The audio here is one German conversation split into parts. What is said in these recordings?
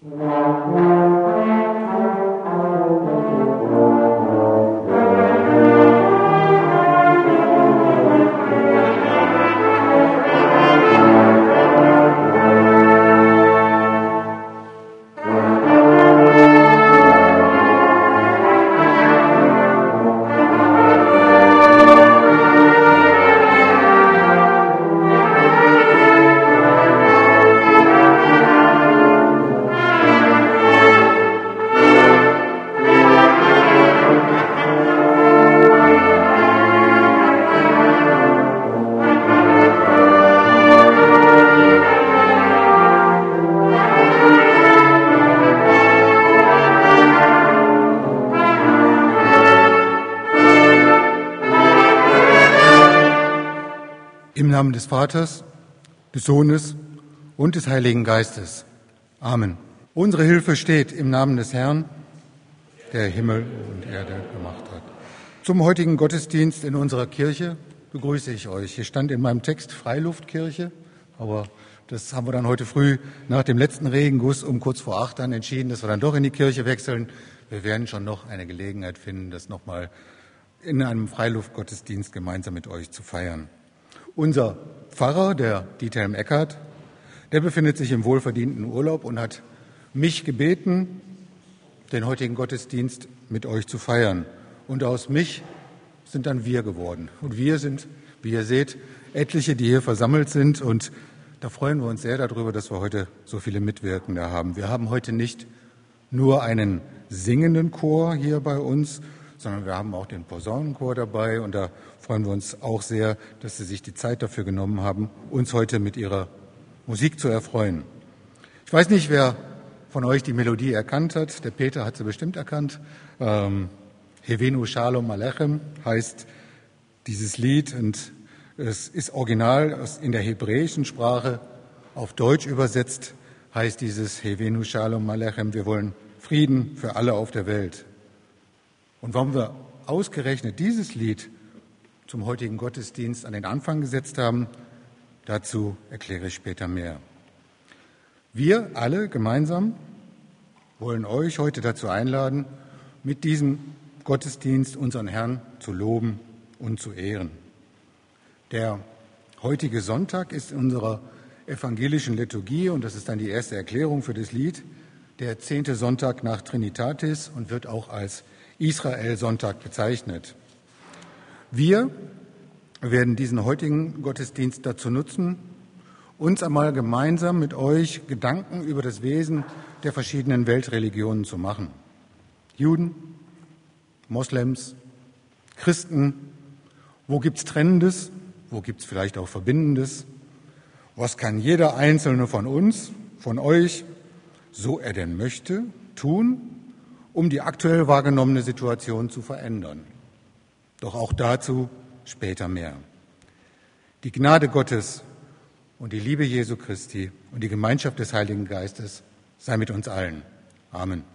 Im Namen des Vaters, des Sohnes und des Heiligen Geistes. Amen. Unsere Hilfe steht im Namen des Herrn, der Himmel und Erde gemacht hat. Zum heutigen Gottesdienst in unserer Kirche begrüße ich euch. Hier stand in meinem Text Freiluftkirche, aber das haben wir dann heute früh nach dem letzten Regenguss um kurz vor 8 dann entschieden, dass wir dann doch in die Kirche wechseln. Wir werden schon noch eine Gelegenheit finden, das nochmal in einem Freiluftgottesdienst gemeinsam mit euch zu feiern. Unser Pfarrer, der Diethelm Eckert, der befindet sich im wohlverdienten Urlaub und hat mich gebeten, den heutigen Gottesdienst mit euch zu feiern. Und aus mich sind dann wir geworden. Und wir sind, wie ihr seht, etliche, die hier versammelt sind. Und da freuen wir uns sehr darüber, dass wir heute so viele Mitwirkende haben. Wir haben heute nicht nur einen singenden Chor hier bei uns, sondern wir haben auch den Posaunenchor dabei. Und da freuen wir uns auch sehr, dass Sie sich die Zeit dafür genommen haben, uns heute mit Ihrer Musik zu erfreuen. Ich weiß nicht, wer von euch die Melodie erkannt hat. Der Peter hat sie bestimmt erkannt. Hevenu Shalom Alechem heißt dieses Lied und es ist original in der hebräischen Sprache. Auf Deutsch übersetzt heißt dieses Hevenu Shalom Alechem, wir wollen Frieden für alle auf der Welt. Und warum wir ausgerechnet dieses Lied zum heutigen Gottesdienst an den Anfang gesetzt haben, dazu erkläre ich später mehr. Wir alle gemeinsam wollen euch heute dazu einladen, mit diesem Gottesdienst unseren Herrn zu loben und zu ehren. Der heutige Sonntag ist in unserer evangelischen Liturgie, und das ist dann die erste Erklärung für das Lied, der 10. Sonntag nach Trinitatis und wird auch als Israel-Sonntag bezeichnet. Wir werden diesen heutigen Gottesdienst dazu nutzen, uns einmal gemeinsam mit euch Gedanken über das Wesen der verschiedenen Weltreligionen zu machen. Juden, Moslems, Christen, wo gibt's Trennendes, wo gibt's vielleicht auch Verbindendes? Was kann jeder Einzelne von uns, von euch, so er denn möchte, tun, um die aktuell wahrgenommene Situation zu verändern? Doch auch dazu später mehr. Die Gnade Gottes und die Liebe Jesu Christi und die Gemeinschaft des Heiligen Geistes sei mit uns allen. Amen.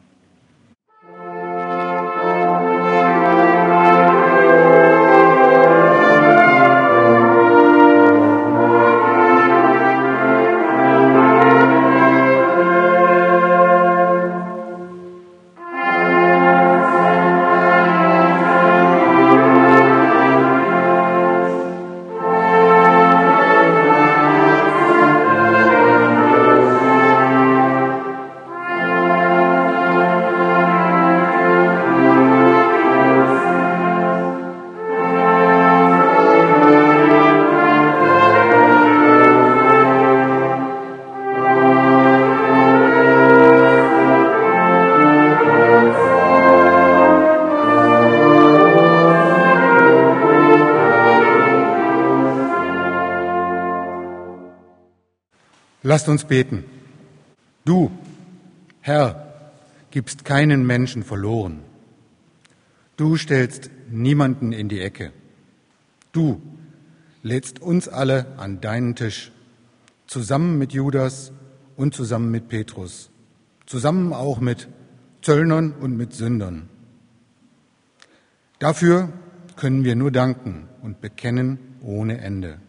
Lasst uns beten. Du, Herr, gibst keinen Menschen verloren. Du stellst niemanden in die Ecke. Du lädst uns alle an deinen Tisch, zusammen mit Judas und zusammen mit Petrus, zusammen auch mit Zöllnern und mit Sündern. Dafür können wir nur danken und bekennen ohne Ende.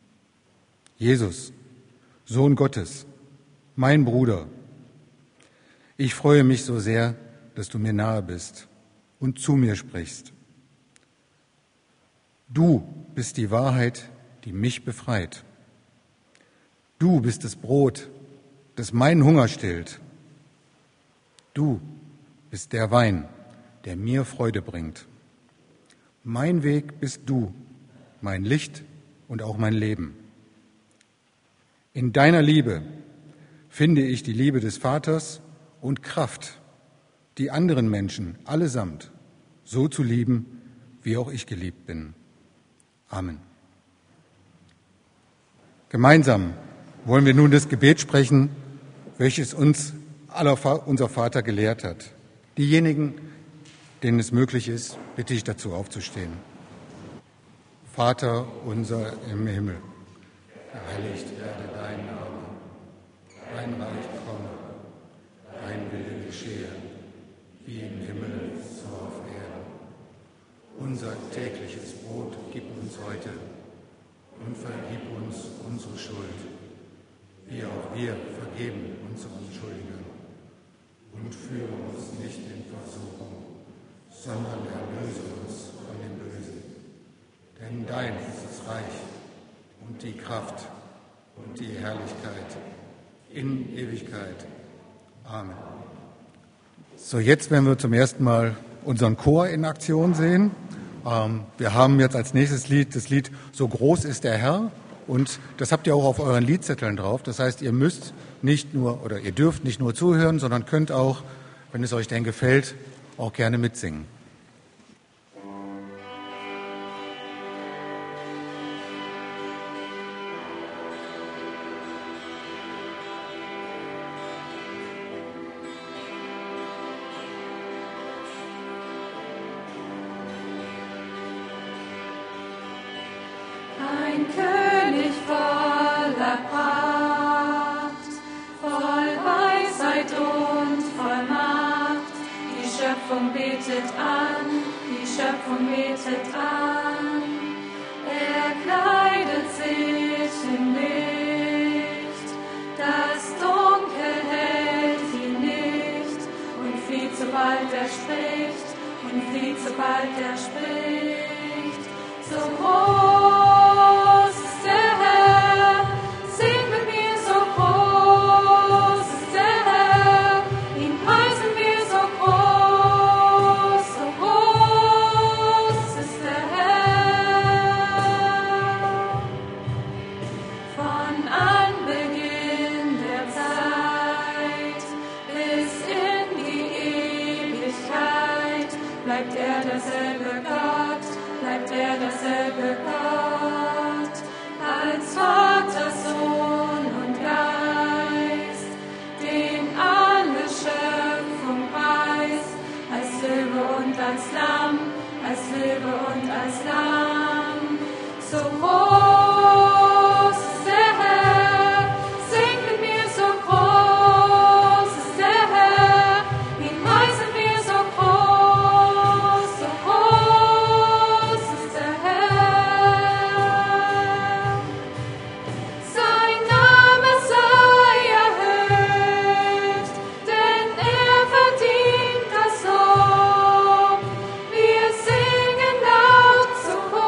Jesus, Sohn Gottes, mein Bruder, Ich freue mich so sehr, dass du mir nahe bist und zu mir sprichst. Du bist die Wahrheit, die mich befreit. Du bist das Brot, das meinen Hunger stillt. Du bist der Wein, der mir Freude bringt. Mein Weg bist du, mein Licht und auch mein Leben. In deiner Liebe finde ich die Liebe des Vaters und Kraft, die anderen Menschen allesamt so zu lieben, wie auch ich geliebt bin. Amen. Gemeinsam wollen wir nun das Gebet sprechen, welches uns unser Vater gelehrt hat. Diejenigen, denen es möglich ist, bitte ich dazu aufzustehen. Vater unser im Himmel, geheiligt werde dein Name, dein Reich komme, dein Wille geschehe, wie im Himmel so auf Erden. Unser tägliches Brot gib uns heute und vergib uns unsere Schuld, wie auch wir vergeben unseren Schuldigern. Und führe uns nicht in Versuchung, sondern erlöse uns von dem Bösen. Denn dein ist das Reich und die Kraft und die Herrlichkeit in Ewigkeit. Amen. So, jetzt werden wir zum ersten Mal unseren Chor in Aktion sehen. Wir haben jetzt als nächstes Lied das Lied So groß ist der Herr. Und das habt ihr auch auf euren Liedzetteln drauf. Das heißt, ihr dürft nicht nur zuhören, sondern könnt auch, wenn es euch denn gefällt, auch gerne mitsingen. Ein König voller Pracht, voll Weisheit und voll Macht. Die Schöpfung betet an, die Schöpfung betet an. Er kleidet sich in Licht, das Dunkel hält ihn nicht. Und flieht, sobald er spricht, und flieht, sobald er spricht. So groß ist der Herr, sing mit mir, so groß ist der Herr, ihn preisen wir, so groß ist der Herr. Von Anbeginn der Zeit bis in die Ewigkeit bleibt er derselbe Gott, bleibt er derselbe Gott, als Vater, Sohn und Geist, den alle Schöpfung preist, als Löwe und als Lamm, als Löwe und als Lamm. So groß ist der Herr, sing mit mir, so groß ist der Herr, ihn preisen wir, so groß ist der Herr. Sein Name sei erhöht, denn er verdient das Lob. Wir singen laut, so groß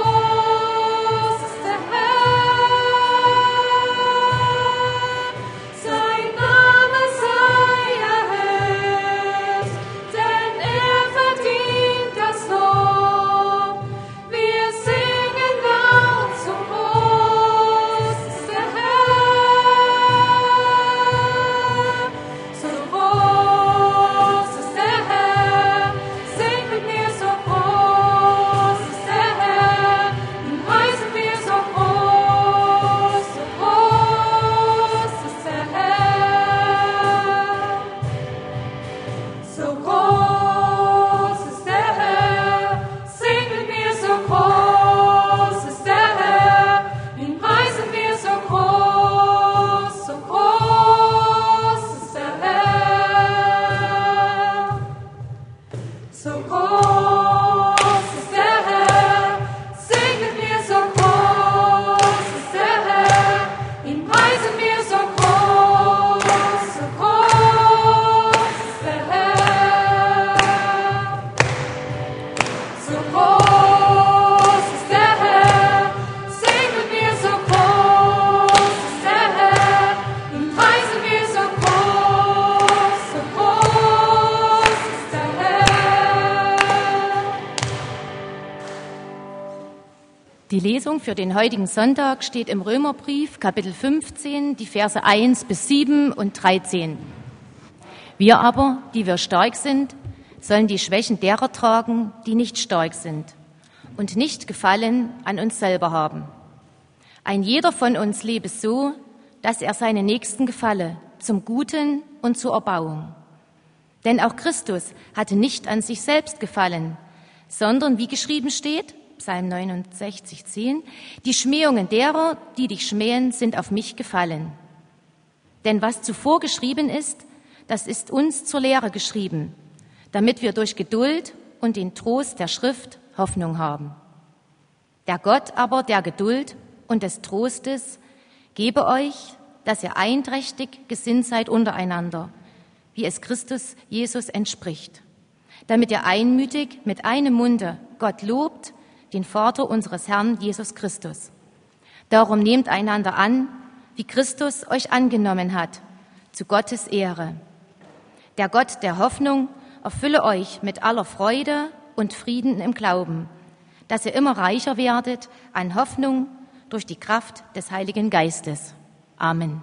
Die Lesung für den heutigen Sonntag steht im Römerbrief, Kapitel 15, die Verse 1 bis 7 und 13. Wir aber, die wir stark sind, sollen die Schwächen derer tragen, die nicht stark sind, und nicht Gefallen an uns selber haben. Ein jeder von uns lebe so, dass er seinen Nächsten gefalle, zum Guten und zur Erbauung. Denn auch Christus hatte nicht an sich selbst gefallen, sondern, wie geschrieben steht, Psalm 69, 10, die Schmähungen derer, die dich schmähen, sind auf mich gefallen. Denn was zuvor geschrieben ist, das ist uns zur Lehre geschrieben, damit wir durch Geduld und den Trost der Schrift Hoffnung haben. Der Gott aber der Geduld und des Trostes gebe euch, dass ihr einträchtig gesinnt seid untereinander, wie es Christus Jesus entspricht, damit ihr einmütig mit einem Munde Gott lobt, den Vater unseres Herrn Jesus Christus. Darum nehmt einander an, wie Christus euch angenommen hat, zu Gottes Ehre. Der Gott der Hoffnung erfülle euch mit aller Freude und Frieden im Glauben, dass ihr immer reicher werdet an Hoffnung durch die Kraft des Heiligen Geistes. Amen.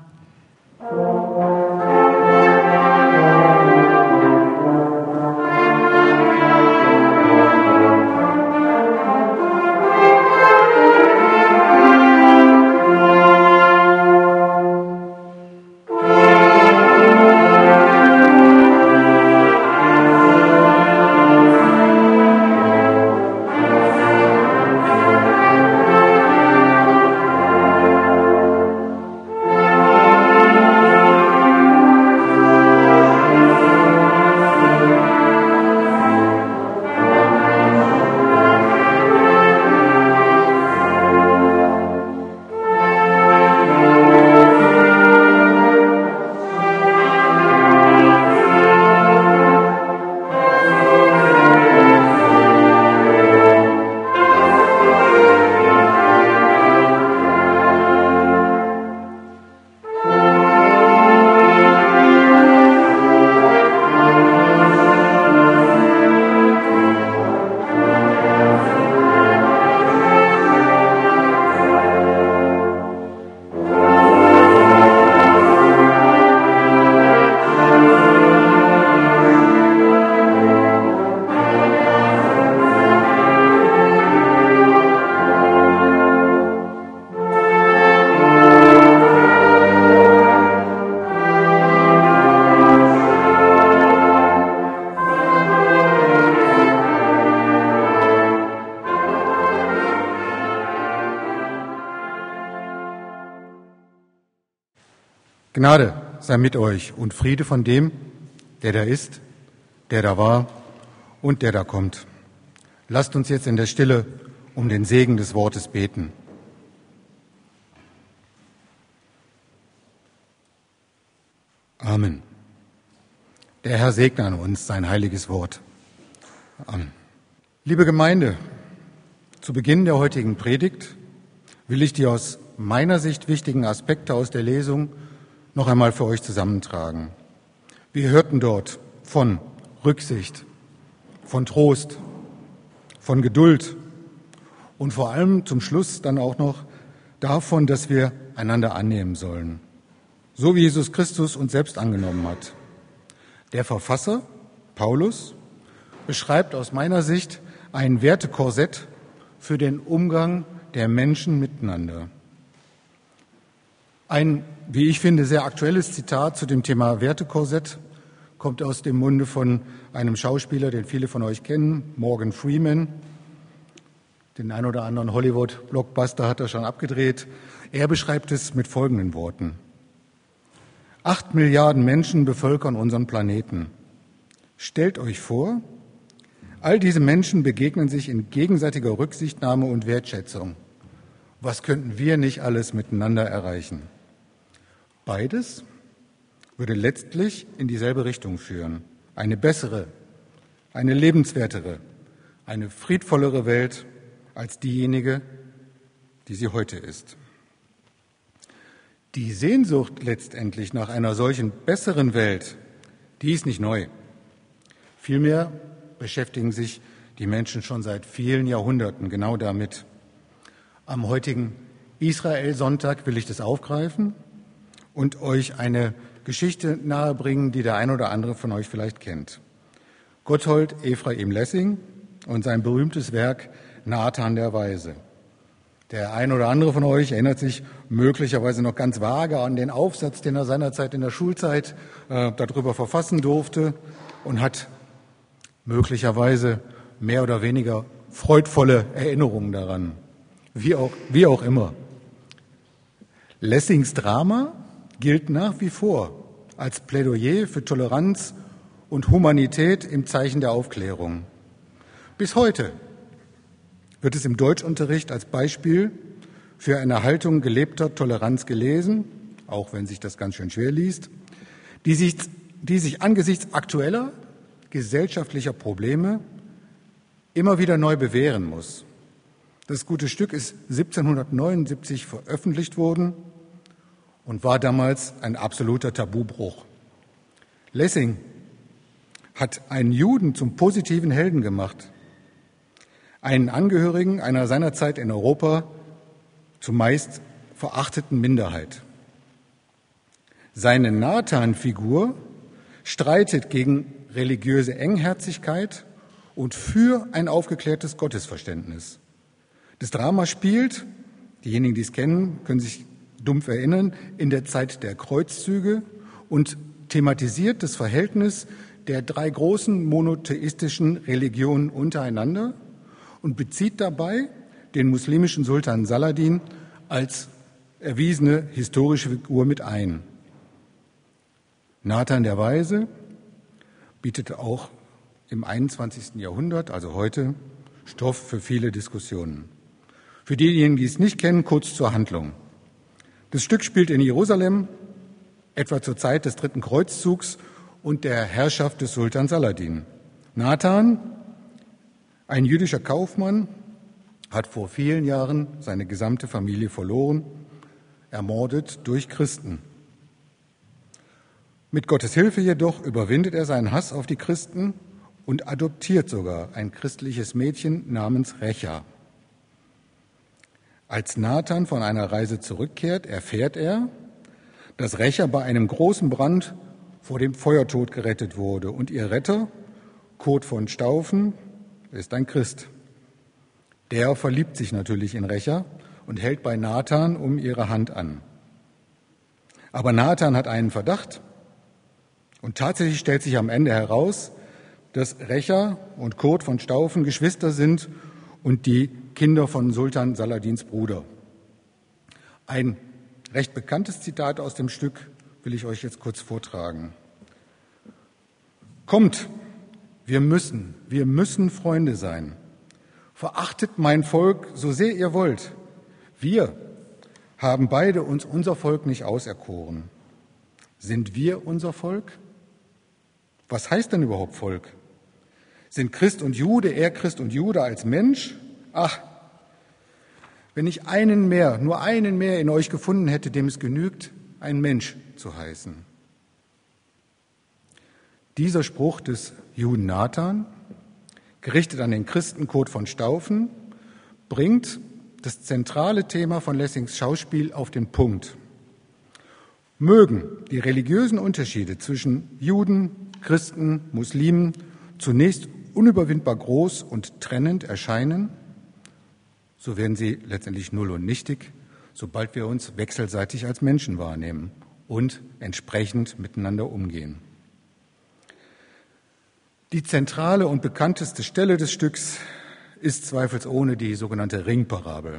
Gnade sei mit euch und Friede von dem, der da ist, der da war und der da kommt. Lasst uns jetzt in der Stille um den Segen des Wortes beten. Amen. Der Herr segne an uns sein heiliges Wort. Amen. Liebe Gemeinde, zu Beginn der heutigen Predigt will ich die aus meiner Sicht wichtigen Aspekte aus der Lesung noch einmal für euch zusammentragen. Wir hörten dort von Rücksicht, von Trost, von Geduld und vor allem zum Schluss dann auch noch davon, dass wir einander annehmen sollen, so wie Jesus Christus uns selbst angenommen hat. Der Verfasser, Paulus, beschreibt aus meiner Sicht ein Wertekorsett für den Umgang der Menschen miteinander. Ein, wie ich finde, sehr aktuelles Zitat zu dem Thema Wertekorsett kommt aus dem Munde von einem Schauspieler, den viele von euch kennen, Morgan Freeman. Den ein oder anderen Hollywood-Blockbuster hat er schon abgedreht. Er beschreibt es mit folgenden Worten. 8 Milliarden Menschen bevölkern unseren Planeten. Stellt euch vor, all diese Menschen begegnen sich in gegenseitiger Rücksichtnahme und Wertschätzung. Was könnten wir nicht alles miteinander erreichen? Beides würde letztlich in dieselbe Richtung führen. Eine bessere, eine lebenswertere, eine friedvollere Welt als diejenige, die sie heute ist. Die Sehnsucht letztendlich nach einer solchen besseren Welt, die ist nicht neu. Vielmehr beschäftigen sich die Menschen schon seit vielen Jahrhunderten genau damit. Am heutigen Israel-Sonntag will ich das aufgreifen und euch eine Geschichte nahebringen, die der ein oder andere von euch vielleicht kennt. Gotthold Ephraim Lessing und sein berühmtes Werk Nathan der Weise. Der ein oder andere von euch erinnert sich möglicherweise noch ganz vage an den Aufsatz, den er seinerzeit in der Schulzeit darüber verfassen durfte und hat möglicherweise mehr oder weniger freudvolle Erinnerungen daran. Wie auch immer. Lessings Drama gilt nach wie vor als Plädoyer für Toleranz und Humanität im Zeichen der Aufklärung. Bis heute wird es im Deutschunterricht als Beispiel für eine Haltung gelebter Toleranz gelesen, auch wenn sich das ganz schön schwer liest, die sich angesichts aktueller gesellschaftlicher Probleme immer wieder neu bewähren muss. Das gute Stück ist 1779 veröffentlicht worden und war damals ein absoluter Tabubruch. Lessing hat einen Juden zum positiven Helden gemacht, einen Angehörigen einer seinerzeit in Europa zumeist verachteten Minderheit. Seine Nathan-Figur streitet gegen religiöse Engherzigkeit und für ein aufgeklärtes Gottesverständnis. Das Drama spielt, diejenigen, die es kennen, können sich dumpf erinnern, in der Zeit der Kreuzzüge und thematisiert das Verhältnis der drei großen monotheistischen Religionen untereinander und bezieht dabei den muslimischen Sultan Saladin als erwiesene historische Figur mit ein. Nathan der Weise bietet auch im 21. Jahrhundert, also heute, Stoff für viele Diskussionen. Für diejenigen, die es nicht kennen, kurz zur Handlung. Das Stück spielt in Jerusalem, etwa zur Zeit des dritten Kreuzzugs und der Herrschaft des Sultan Saladin. Nathan, ein jüdischer Kaufmann, hat vor vielen Jahren seine gesamte Familie verloren, ermordet durch Christen. Mit Gottes Hilfe jedoch überwindet er seinen Hass auf die Christen und adoptiert sogar ein christliches Mädchen namens Recha. Als Nathan von einer Reise zurückkehrt, erfährt er, dass Recha bei einem großen Brand vor dem Feuertod gerettet wurde und ihr Retter, Kurt von Staufen, ist ein Christ. Der verliebt sich natürlich in Recha und hält bei Nathan um ihre Hand an. Aber Nathan hat einen Verdacht und tatsächlich stellt sich am Ende heraus, dass Recha und Kurt von Staufen Geschwister sind und die Kinder von Sultan Saladins Bruder. Ein recht bekanntes Zitat aus dem Stück will ich euch jetzt kurz vortragen. Kommt, wir müssen Freunde sein. Verachtet mein Volk, so sehr ihr wollt. Wir haben beide uns unser Volk nicht auserkoren. Sind wir unser Volk? Was heißt denn überhaupt Volk? Sind Christ und Jude, er Christ und Jude als Mensch? Ach, wenn ich nur einen mehr in euch gefunden hätte, dem es genügt, ein Mensch zu heißen. Dieser Spruch des Juden Nathan, gerichtet an den Christen Kurt von Staufen, bringt das zentrale Thema von Lessings Schauspiel auf den Punkt. Mögen die religiösen Unterschiede zwischen Juden, Christen, Muslimen zunächst unüberwindbar groß und trennend erscheinen, so werden sie letztendlich null und nichtig, sobald wir uns wechselseitig als Menschen wahrnehmen und entsprechend miteinander umgehen. Die zentrale und bekannteste Stelle des Stücks ist zweifelsohne die sogenannte Ringparabel.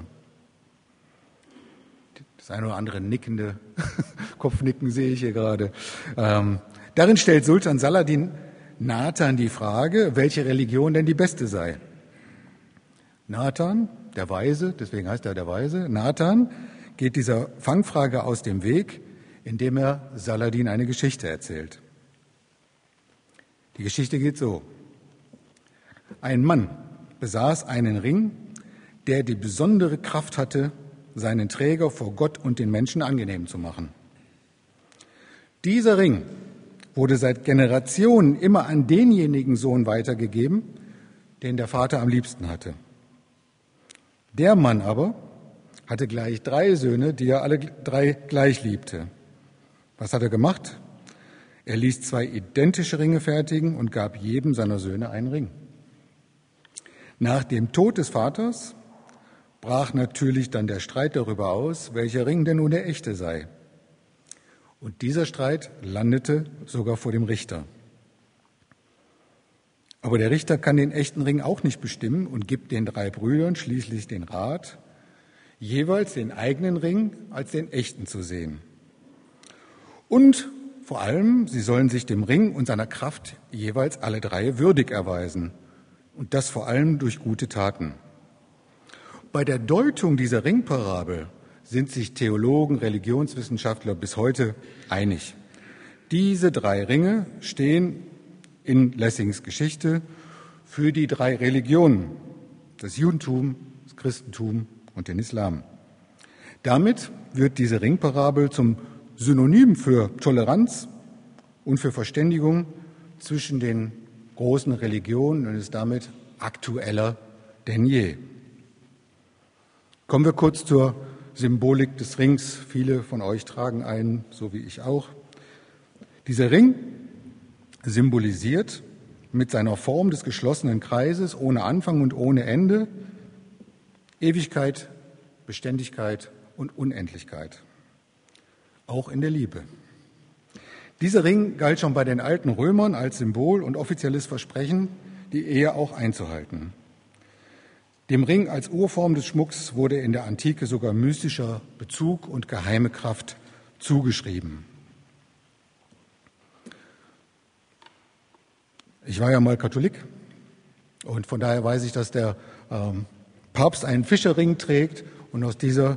Das eine oder andere nickende Kopfnicken sehe ich hier gerade. Darin stellt Sultan Saladin Nathan die Frage, welche Religion denn die beste sei. Nathan, der Weise, deswegen heißt er der Weise, Nathan geht dieser Fangfrage aus dem Weg, indem er Saladin eine Geschichte erzählt. Die Geschichte geht so. Ein Mann besaß einen Ring, der die besondere Kraft hatte, seinen Träger vor Gott und den Menschen angenehm zu machen. Dieser Ring wurde seit Generationen immer an denjenigen Sohn weitergegeben, den der Vater am liebsten hatte. Der Mann aber hatte gleich 3 Söhne, die er alle 3 gleich liebte. Was hat er gemacht? Er ließ 2 identische Ringe fertigen und gab jedem seiner Söhne einen Ring. Nach dem Tod des Vaters brach natürlich dann der Streit darüber aus, welcher Ring denn nun der echte sei. Und dieser Streit landete sogar vor dem Richter. Aber der Richter kann den echten Ring auch nicht bestimmen und gibt den 3 Brüdern schließlich den Rat, jeweils den eigenen Ring als den echten zu sehen. Und vor allem, sie sollen sich dem Ring und seiner Kraft jeweils alle 3 würdig erweisen. Und das vor allem durch gute Taten. Bei der Deutung dieser Ringparabel sind sich Theologen, Religionswissenschaftler bis heute einig. Diese 3 Ringe stehen in Lessings Geschichte für die 3 Religionen, das Judentum, das Christentum und den Islam. Damit wird diese Ringparabel zum Synonym für Toleranz und für Verständigung zwischen den großen Religionen und ist damit aktueller denn je. Kommen wir kurz zur Symbolik des Rings. Viele von euch tragen einen, so wie ich auch. Dieser Ring symbolisiert mit seiner Form des geschlossenen Kreises ohne Anfang und ohne Ende Ewigkeit, Beständigkeit und Unendlichkeit. Auch in der Liebe. Dieser Ring galt schon bei den alten Römern als Symbol und offizielles Versprechen, die Ehe auch einzuhalten. Dem Ring als Urform des Schmucks wurde in der Antike sogar mystischer Bezug und geheime Kraft zugeschrieben. Ich war ja mal Katholik und von daher weiß ich, dass der Papst einen Fischerring trägt und aus dieser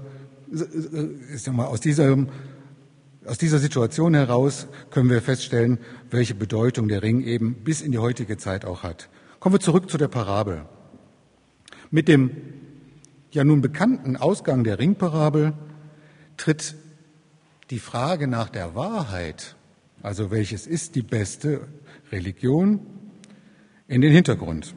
Situation heraus können wir feststellen, welche Bedeutung der Ring eben bis in die heutige Zeit auch hat. Kommen wir zurück zu der Parabel. Mit dem ja nun bekannten Ausgang der Ringparabel tritt die Frage nach der Wahrheit, also welches ist die beste Religion, in den Hintergrund.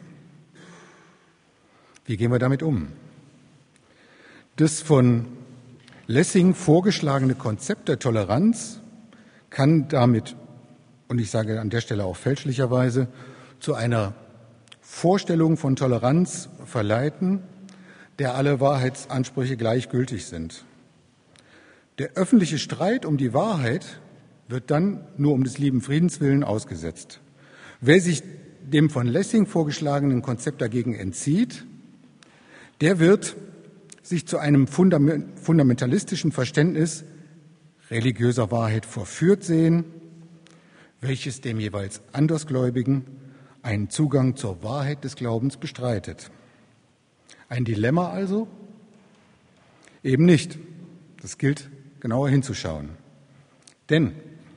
Wie gehen wir damit um? Das von Lessing vorgeschlagene Konzept der Toleranz kann damit, und ich sage an der Stelle auch fälschlicherweise, zu einer Vorstellung von Toleranz verleiten, der alle Wahrheitsansprüche gleichgültig sind. Der öffentliche Streit um die Wahrheit wird dann nur um des lieben Friedens willen ausgesetzt. Wer sich dem von Lessing vorgeschlagenen Konzept dagegen entzieht, der wird sich zu einem fundamentalistischen Verständnis religiöser Wahrheit verführt sehen, welches dem jeweils Andersgläubigen einen Zugang zur Wahrheit des Glaubens bestreitet. Ein Dilemma also? Eben nicht. Das gilt genauer hinzuschauen. Denn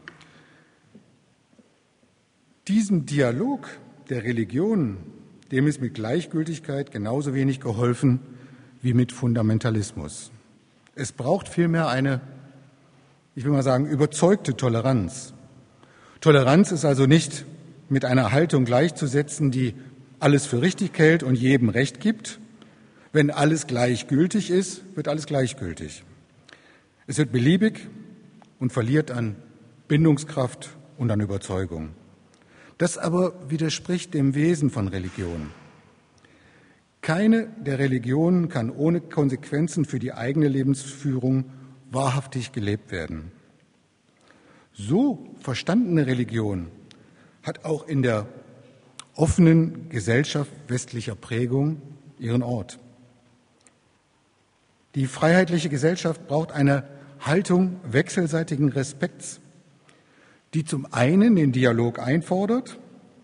diesem Dialog der Religionen, dem ist mit Gleichgültigkeit genauso wenig geholfen wie mit Fundamentalismus. Es braucht vielmehr eine, ich will mal sagen, überzeugte Toleranz. Toleranz ist also nicht mit einer Haltung gleichzusetzen, die alles für richtig hält und jedem Recht gibt. Wenn alles gleichgültig ist, wird alles gleichgültig. Es wird beliebig und verliert an Bindungskraft und an Überzeugung. Das aber widerspricht dem Wesen von Religion. Keine der Religionen kann ohne Konsequenzen für die eigene Lebensführung wahrhaftig gelebt werden. So verstandene Religion hat auch in der offenen Gesellschaft westlicher Prägung ihren Ort. Die freiheitliche Gesellschaft braucht eine Haltung wechselseitigen Respekts, die zum einen den Dialog einfordert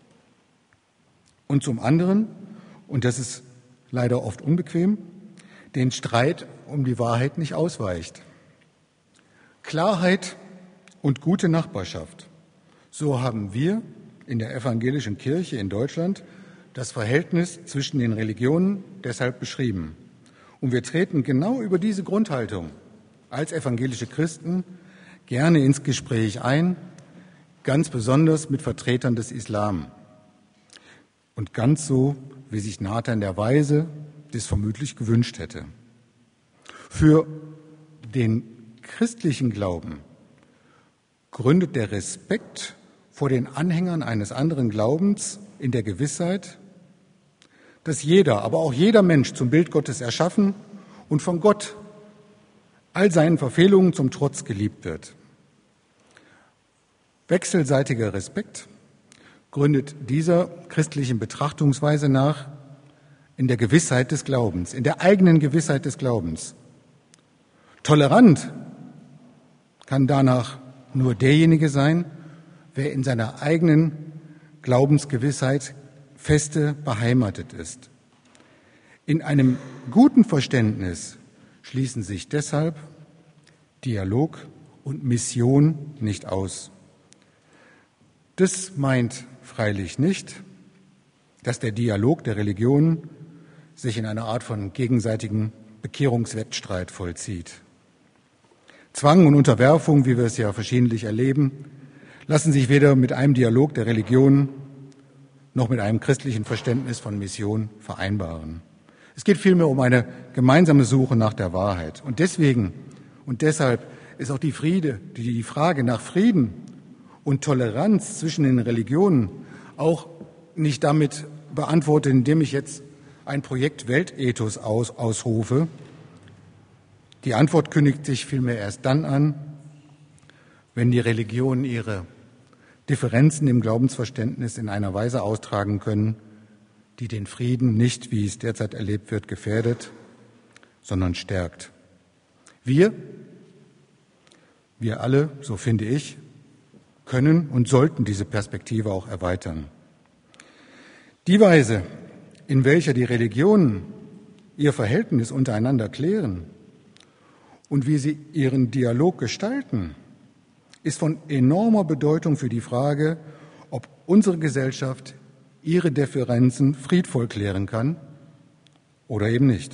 und zum anderen, und das ist leider oft unbequem, den Streit um die Wahrheit nicht ausweicht. Klarheit und gute Nachbarschaft, so haben wir in der evangelischen Kirche in Deutschland das Verhältnis zwischen den Religionen deshalb beschrieben. Und wir treten genau über diese Grundhaltung als evangelische Christen gerne ins Gespräch ein, ganz besonders mit Vertretern des Islam. Und ganz so, wie sich Nathan der Weise dies vermutlich gewünscht hätte. Für den christlichen Glauben gründet der Respekt vor den Anhängern eines anderen Glaubens in der Gewissheit, dass jeder, aber auch jeder Mensch zum Bild Gottes erschaffen und von Gott all seinen Verfehlungen zum Trotz geliebt wird. Wechselseitiger Respekt gründet dieser christlichen Betrachtungsweise nach in der Gewissheit des Glaubens, in der eigenen Gewissheit des Glaubens. Tolerant kann danach nur derjenige sein, wer in seiner eigenen Glaubensgewissheit feste beheimatet ist. In einem guten Verständnis schließen sich deshalb Dialog und Mission nicht aus. Das meint freilich nicht, dass der Dialog der Religionen sich in einer Art von gegenseitigem Bekehrungswettstreit vollzieht. Zwang und Unterwerfung, wie wir es ja verschiedentlich erleben, lassen sich weder mit einem Dialog der Religionen noch mit einem christlichen Verständnis von Mission vereinbaren. Es geht vielmehr um eine gemeinsame Suche nach der Wahrheit. Und deswegen und deshalb ist auch die Frage nach Frieden und Toleranz zwischen den Religionen auch nicht damit beantwortet, indem ich jetzt ein Projekt Weltethos ausrufe. Die Antwort kündigt sich vielmehr erst dann an, wenn die Religionen ihre Differenzen im Glaubensverständnis in einer Weise austragen können, die den Frieden nicht, wie es derzeit erlebt wird, gefährdet, sondern stärkt. Wir alle, so finde ich, können und sollten diese Perspektive auch erweitern. Die Weise, in welcher die Religionen ihr Verhältnis untereinander klären und wie sie ihren Dialog gestalten, ist von enormer Bedeutung für die Frage, ob unsere Gesellschaft ihre Differenzen friedvoll klären kann oder eben nicht.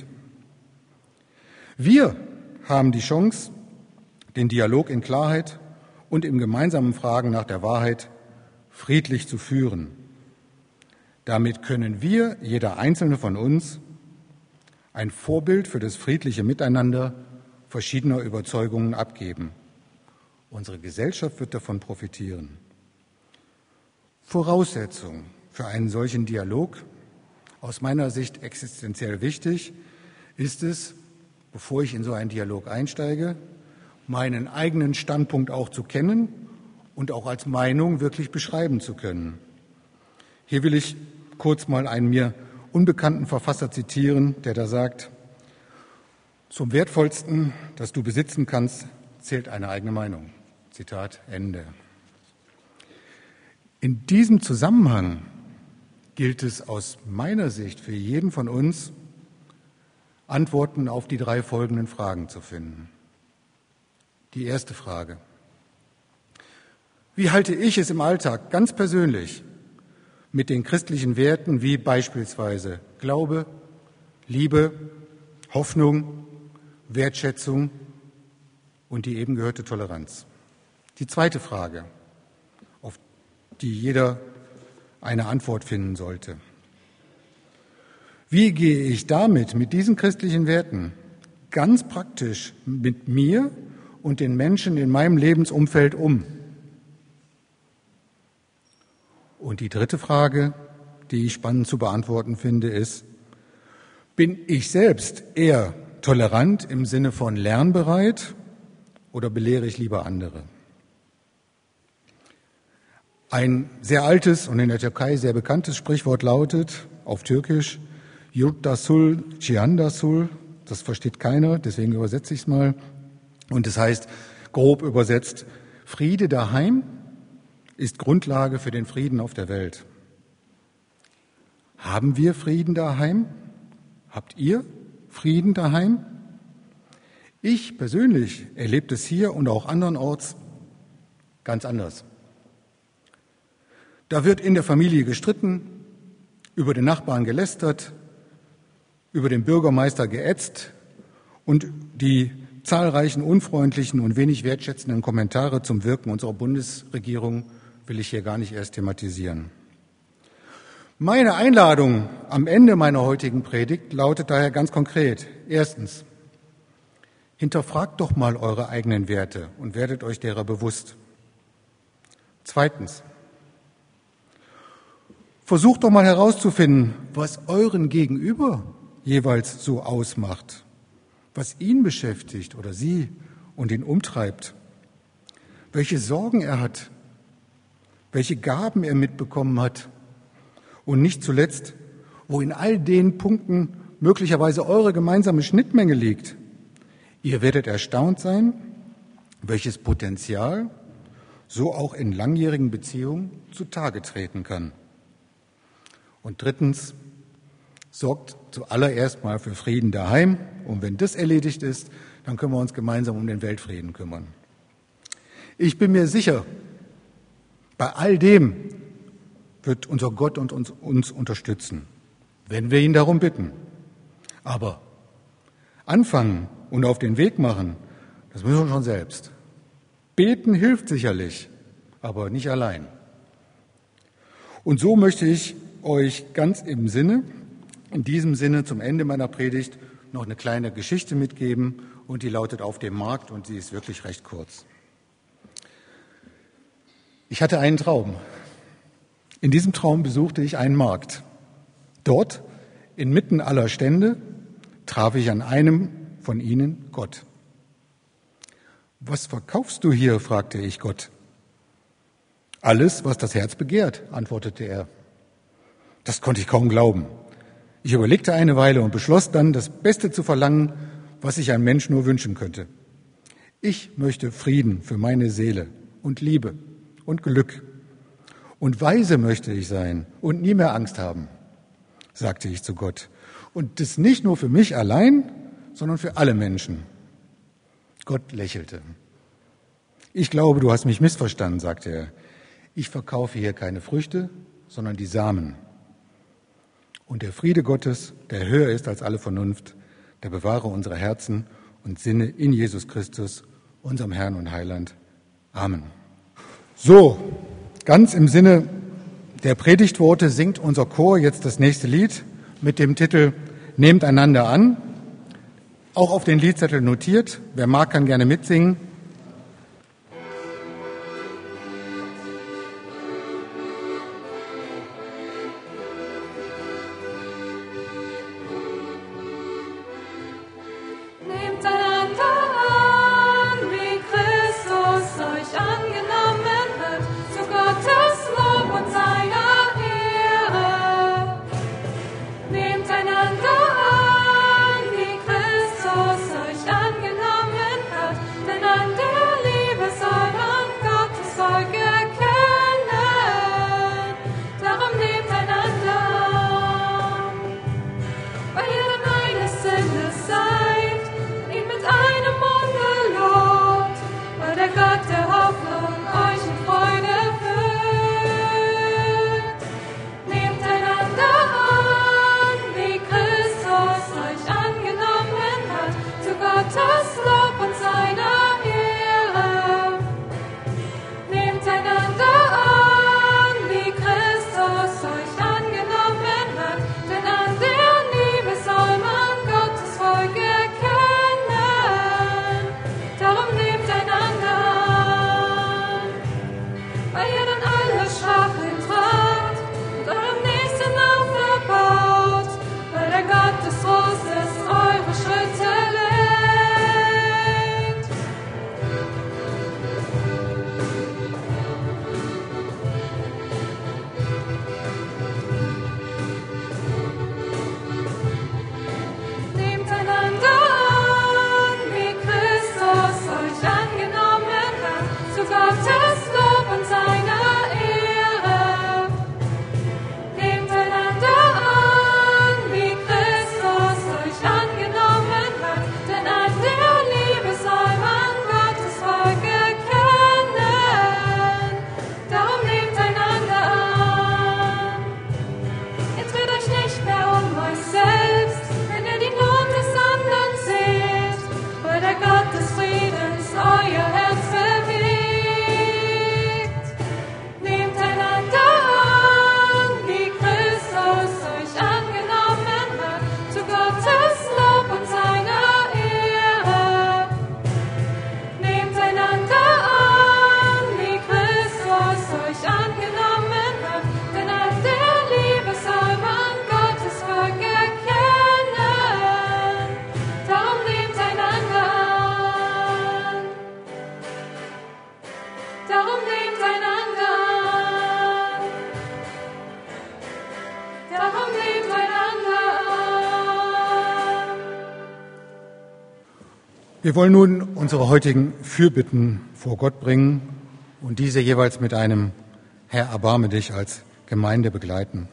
Wir haben die Chance, den Dialog in Klarheit und im gemeinsamen Fragen nach der Wahrheit friedlich zu führen. Damit können wir, jeder Einzelne von uns, ein Vorbild für das friedliche Miteinander verschiedener Überzeugungen abgeben. Unsere Gesellschaft wird davon profitieren. Voraussetzung für einen solchen Dialog, aus meiner Sicht existenziell wichtig, ist es, bevor ich in so einen Dialog einsteige, meinen eigenen Standpunkt auch zu kennen und auch als Meinung wirklich beschreiben zu können. Hier will ich kurz mal einen mir unbekannten Verfasser zitieren, der da sagt: Zum Wertvollsten, das du besitzen kannst, zählt eine eigene Meinung. Zitat Ende. In diesem Zusammenhang gilt es aus meiner Sicht für jeden von uns, Antworten auf die 3 folgenden Fragen zu finden. Die erste Frage: Wie halte ich es im Alltag ganz persönlich mit den christlichen Werten wie beispielsweise Glaube, Liebe, Hoffnung, Wertschätzung und die eben gehörte Toleranz? Die zweite Frage, auf die jeder eine Antwort finden sollte: Wie gehe ich damit, mit diesen christlichen Werten, ganz praktisch mit mir und den Menschen in meinem Lebensumfeld um? Und die dritte Frage, die ich spannend zu beantworten finde, ist: Bin ich selbst eher tolerant im Sinne von lernbereit oder belehre ich lieber andere? Ein sehr altes und in der Türkei sehr bekanntes Sprichwort lautet auf Türkisch: Yurttasul, Cihandasul. Das versteht keiner, deswegen übersetze ich es mal. Und es heißt, grob übersetzt, Friede daheim ist Grundlage für den Frieden auf der Welt. Haben wir Frieden daheim? Habt ihr Frieden daheim? Ich persönlich erlebe es hier und auch andernorts ganz anders. Da wird in der Familie gestritten, über den Nachbarn gelästert, über den Bürgermeister geätzt und die zahlreichen unfreundlichen und wenig wertschätzenden Kommentare zum Wirken unserer Bundesregierung will ich hier gar nicht erst thematisieren. Meine Einladung am Ende meiner heutigen Predigt lautet daher ganz konkret: Erstens, Hinterfragt doch mal eure eigenen Werte und werdet euch derer bewusst. Zweitens, versucht doch mal herauszufinden, was euren Gegenüber jeweils so ausmacht, was ihn beschäftigt oder sie und ihn umtreibt, welche Sorgen er hat, welche Gaben er mitbekommen hat und nicht zuletzt, wo in all den Punkten möglicherweise eure gemeinsame Schnittmenge liegt. Ihr werdet erstaunt sein, welches Potenzial so auch in langjährigen Beziehungen zutage treten kann. Und drittens, sorgt zuallererst mal für Frieden daheim. Und wenn das erledigt ist, dann können wir uns gemeinsam um den Weltfrieden kümmern. Ich bin mir sicher, bei all dem wird unser Gott uns unterstützen, wenn wir ihn darum bitten. Aber anfangen und auf den Weg machen, das müssen wir schon selbst. Beten hilft sicherlich, aber nicht allein. Und so möchte ich euch ganz in diesem Sinne zum Ende meiner Predigt noch eine kleine Geschichte mitgeben und die lautet Auf dem Markt und sie ist wirklich recht kurz. Ich hatte einen Traum. In diesem Traum besuchte ich einen Markt. Dort, inmitten aller Stände, traf ich an einem von ihnen Gott. Was verkaufst du hier? Fragte ich Gott. Alles, was das Herz begehrt, antwortete er. Das konnte ich kaum glauben. Ich überlegte eine Weile und beschloss dann, das Beste zu verlangen, was sich ein Mensch nur wünschen könnte. Ich möchte Frieden für meine Seele und Liebe und Glück. Und weise möchte ich sein und nie mehr Angst haben, sagte ich zu Gott. Und das nicht nur für mich allein, sondern für alle Menschen. Gott lächelte. Ich glaube, du hast mich missverstanden, sagte er. Ich verkaufe hier keine Früchte, sondern die Samen. Und der Friede Gottes, der höher ist als alle Vernunft, der bewahre unsere Herzen und Sinne in Jesus Christus, unserem Herrn und Heiland. Amen. So, ganz im Sinne der Predigtworte singt unser Chor jetzt das nächste Lied mit dem Titel Nehmt einander an. Auch auf den Liedzettel notiert. Wer mag, kann gerne mitsingen. Einander an, wie Christus euch angenommen hat, denn an Wir wollen nun unsere heutigen Fürbitten vor Gott bringen und diese jeweils mit einem Herr, erbarme dich als Gemeinde begleiten.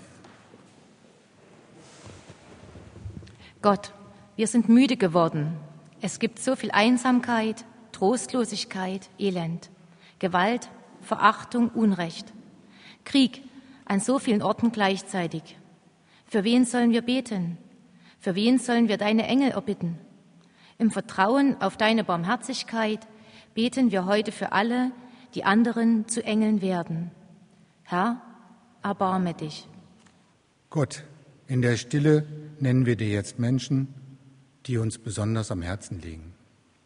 Gott, wir sind müde geworden. Es gibt so viel Einsamkeit, Trostlosigkeit, Elend, Gewalt, Verachtung, Unrecht, Krieg an so vielen Orten gleichzeitig. Für wen sollen wir beten? Für wen sollen wir deine Engel erbitten? Im Vertrauen auf deine Barmherzigkeit beten wir heute für alle, die anderen zu Engeln werden. Herr, erbarme dich. Gott, in der Stille nennen wir dir jetzt Menschen, die uns besonders am Herzen liegen.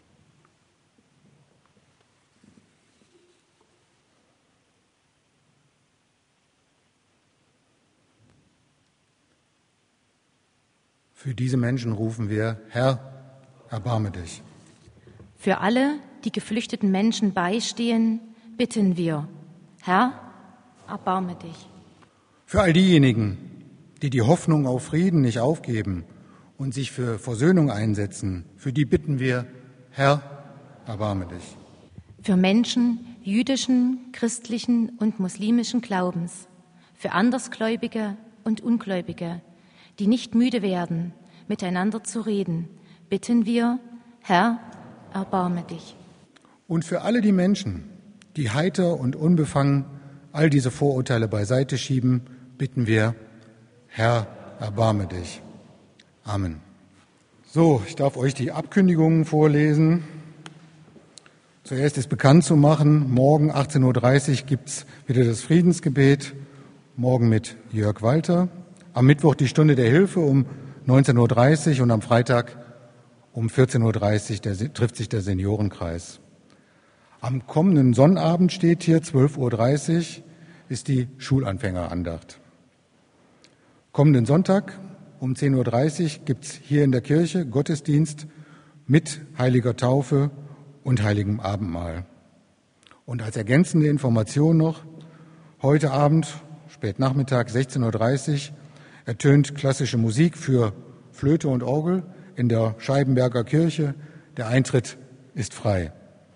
Für diese Menschen rufen wir, Herr, erbarme dich. Für alle, die geflüchteten Menschen beistehen, bitten wir, Herr, erbarme dich. Für all diejenigen, die die Hoffnung auf Frieden nicht aufgeben und sich für Versöhnung einsetzen, für die bitten wir, Herr, erbarme dich. Für Menschen jüdischen, christlichen und muslimischen Glaubens, für Andersgläubige und Ungläubige, die nicht müde werden, miteinander zu reden, bitten wir, Herr, erbarme dich. Und für alle die Menschen, die heiter und unbefangen all diese Vorurteile beiseite schieben, bitten wir, Herr, erbarme dich. Amen. So, ich darf euch die Abkündigungen vorlesen. Zuerst ist bekannt zu machen, morgen 18.30 Uhr gibt es wieder das Friedensgebet, morgen mit Jörg Walter. Am Mittwoch die Stunde der Hilfe um 19.30 Uhr und am Freitag um 14.30 Uhr trifft sich der Seniorenkreis. Am kommenden Sonnabend steht hier 12.30 Uhr ist die Schulanfängerandacht. Kommenden Sonntag um 10.30 Uhr gibt es hier in der Kirche Gottesdienst mit heiliger Taufe und heiligem Abendmahl. Und als ergänzende Information noch, heute Abend, spät Nachmittag, 16.30 Uhr, ertönt klassische Musik für Flöte und Orgel in der Scheibenberger Kirche. Der Eintritt ist frei.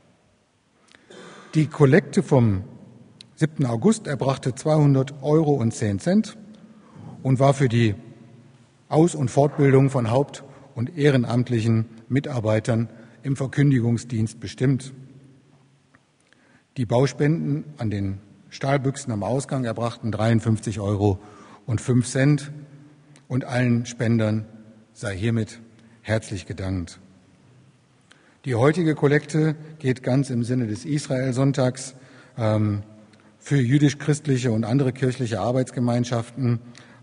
Die Kollekte vom 7. August erbrachte 200,10 € und war für die Aus- und Fortbildung von Haupt- und ehrenamtlichen Mitarbeitern im Verkündigungsdienst bestimmt. Die Bauspenden an den Stahlbüchsen am Ausgang erbrachten 53,05 € und allen Spendern sei hiermit herzlich gedankt. Die heutige Kollekte geht ganz im Sinne des Israelsonntags für jüdisch-christliche und andere kirchliche Arbeitsgemeinschaften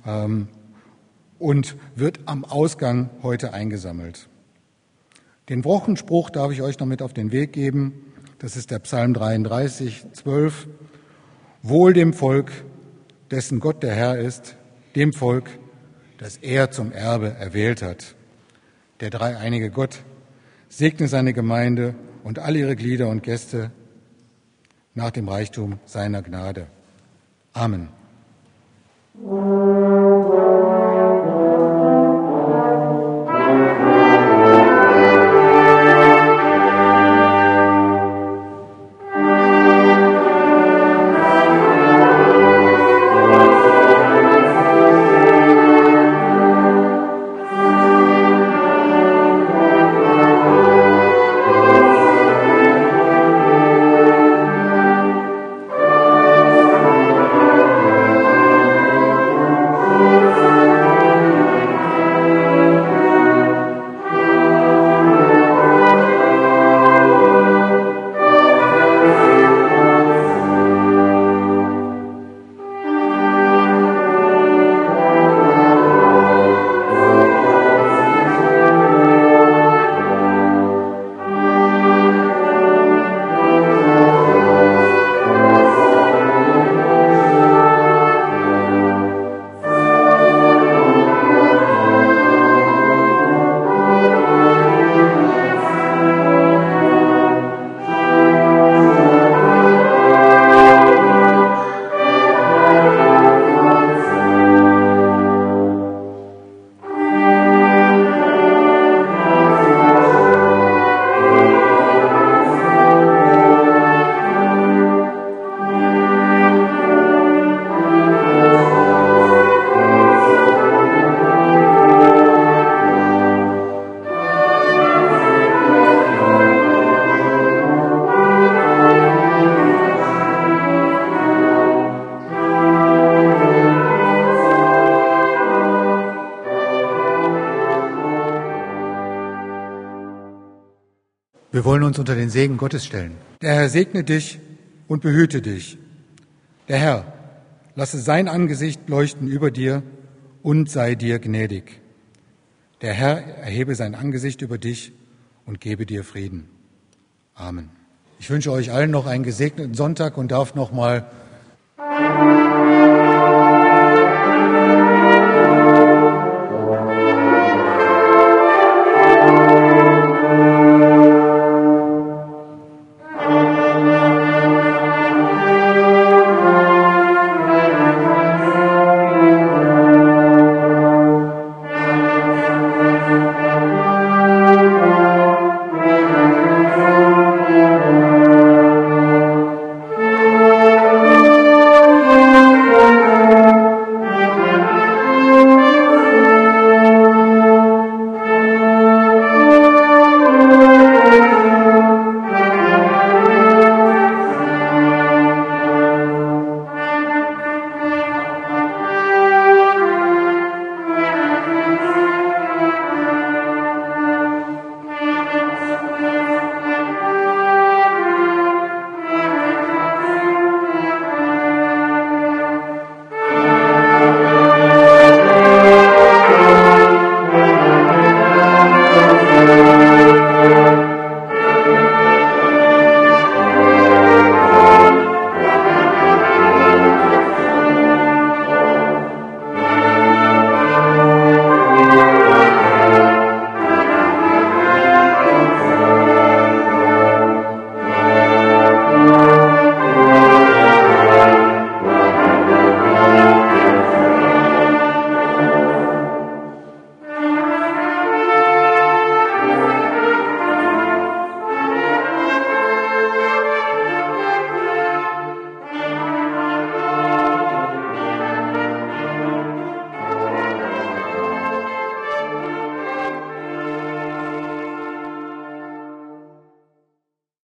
und wird am Ausgang heute eingesammelt. Den Wochenspruch darf ich euch noch mit auf den Weg geben. Das ist der Psalm 33, 12. Wohl dem Volk, dessen Gott der Herr ist, dem Volk, das er zum Erbe erwählt hat. Der dreieinige Gott segne seine Gemeinde und alle ihre Glieder und Gäste nach dem Reichtum seiner Gnade. Amen. Wir wollen uns unter den Segen Gottes stellen. Der Herr segne dich und behüte dich. Der Herr lasse sein Angesicht leuchten über dir und sei dir gnädig. Der Herr erhebe sein Angesicht über dich und gebe dir Frieden. Amen. Ich wünsche euch allen noch einen gesegneten Sonntag und darf noch mal